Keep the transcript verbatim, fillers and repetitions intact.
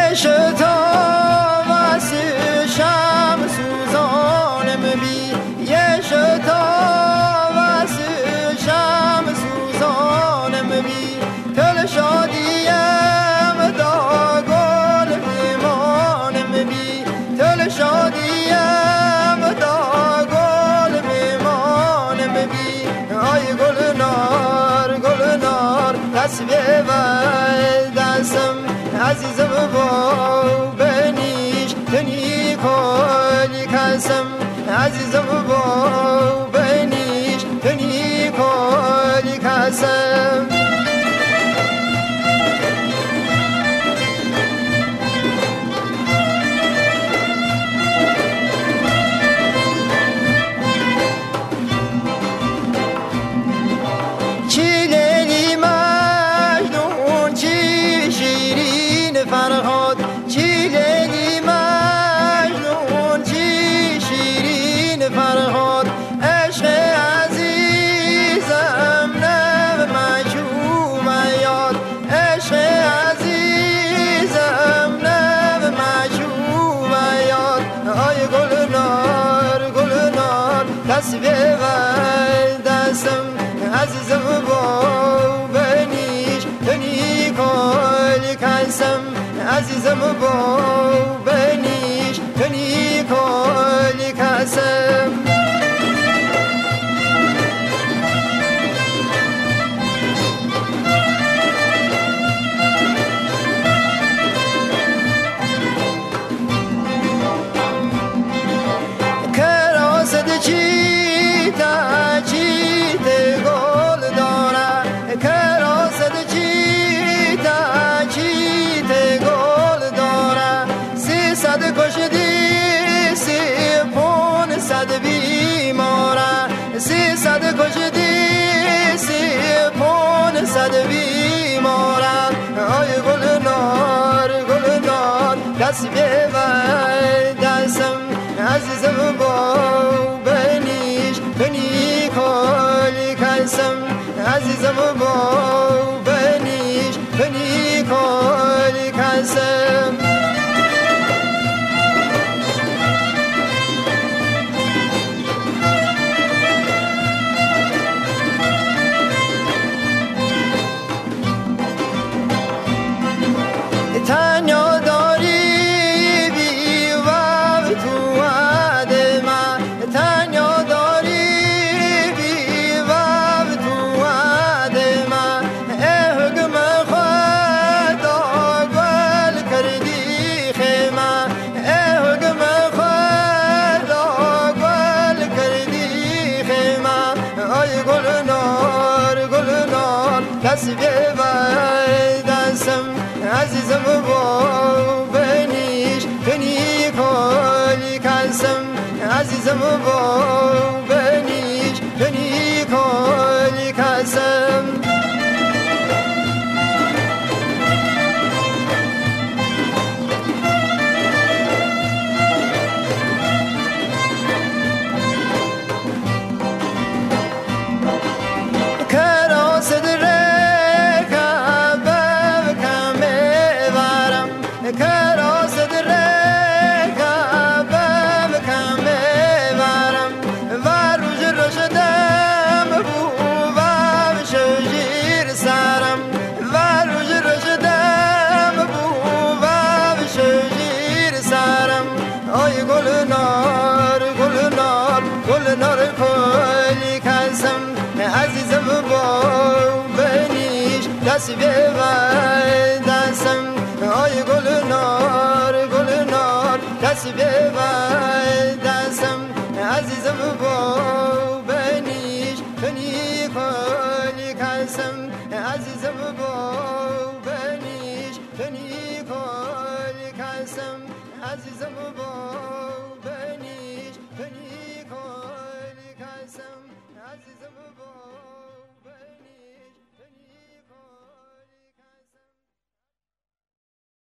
عزیزم با بنیش تنی کلی کسم عزیزم با بنیش تنی کلی کسم عزیزم با بنیش تنی کلی کسم عزیزم با بنیش تنی کلی کسم کراست چی تا چی گل داره کراست چی تا چی گل داره سی صد کشدی سی پون صد بیماره سی صد کشدی سی پون صد بیماره آی گل نار گل نار دست بیوی دستم عزیزم با بنیش تنی کلی کسم عزیزم با بنیش تنی کلی کسم تنیا داری بی و تو آدم تنیا داری بی و تو آدم اهگم خدا گل کردی خیمه اهگم خدا گل کردی خیمه آی گل نار گل نار دست بیوی دستم عزیزم با بنیش تنی کلی کسم عزیزم با بنیش تنی کلی کسم عزیزم با بنیش دست بیوی دستم آی گل نار گل نار دست بیوی دستم عزیزم با بنیش تنی کلی کسم عزیزم با بنیش تنی کلی کسم عزیزم با بنیش تنی کلی کسم عزیزم